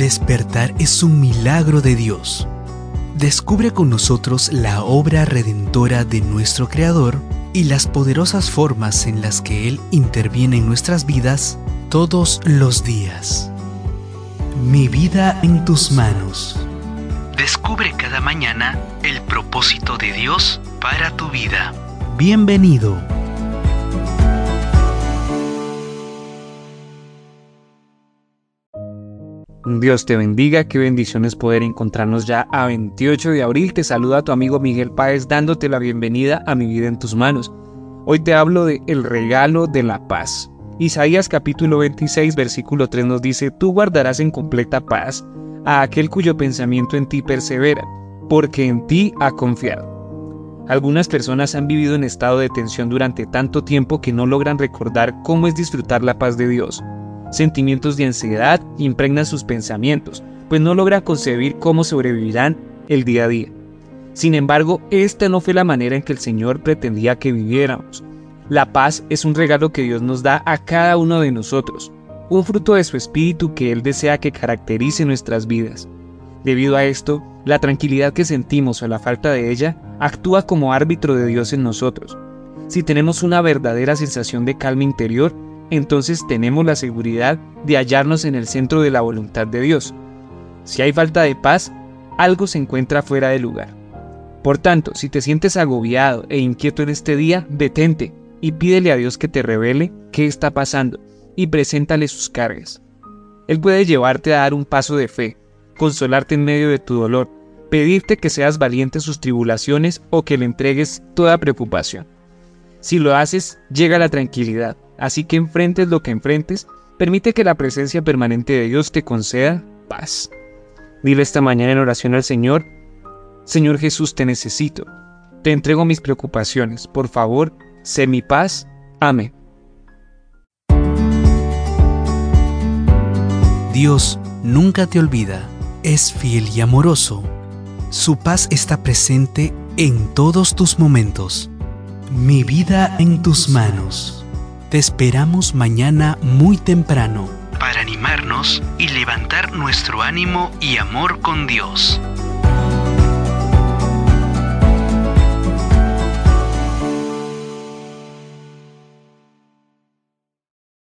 Despertar es un milagro de Dios. Descubre con nosotros la obra redentora de nuestro Creador y las poderosas formas en las que Él interviene en nuestras vidas todos los días. Mi vida en tus manos. Descubre cada mañana el propósito de Dios para tu vida. Bienvenido. Dios te bendiga, qué bendición es poder encontrarnos ya a 28 de abril. Te saluda tu amigo Miguel Páez dándote la bienvenida a Mi Vida en Tus Manos. Hoy te hablo de el regalo de la paz. Isaías capítulo 26 versículo 3 nos dice: Tú guardarás en completa paz a aquel cuyo pensamiento en ti persevera, porque en ti ha confiado. Algunas personas han vivido en estado de tensión durante tanto tiempo que no logran recordar cómo es disfrutar la paz de Dios. Sentimientos de ansiedad impregnan sus pensamientos, pues no logran concebir cómo sobrevivirán el día a día. Sin embargo, esta no fue la manera en que el Señor pretendía que viviéramos. La paz es un regalo que Dios nos da a cada uno de nosotros, un fruto de su espíritu que Él desea que caracterice nuestras vidas. Debido a esto, la tranquilidad que sentimos o la falta de ella actúa como árbitro de Dios en nosotros. Si tenemos una verdadera sensación de calma interior, entonces tenemos la seguridad de hallarnos en el centro de la voluntad de Dios. Si hay falta de paz, algo se encuentra fuera de lugar. Por tanto, si te sientes agobiado e inquieto en este día, detente y pídele a Dios que te revele qué está pasando y preséntale sus cargas. Él puede llevarte a dar un paso de fe, consolarte en medio de tu dolor, pedirte que seas valiente en sus tribulaciones o que le entregues toda preocupación. Si lo haces, llega la tranquilidad. Así que enfrentes lo que enfrentes, permite que la presencia permanente de Dios te conceda paz. Dile esta mañana en oración al Señor: Señor Jesús, te necesito. Te entrego mis preocupaciones. Por favor, sé mi paz. Amén. Dios nunca te olvida. Es fiel y amoroso. Su paz está presente en todos tus momentos. Mi vida en tus manos. Te esperamos mañana muy temprano para animarnos y levantar nuestro ánimo y amor con Dios.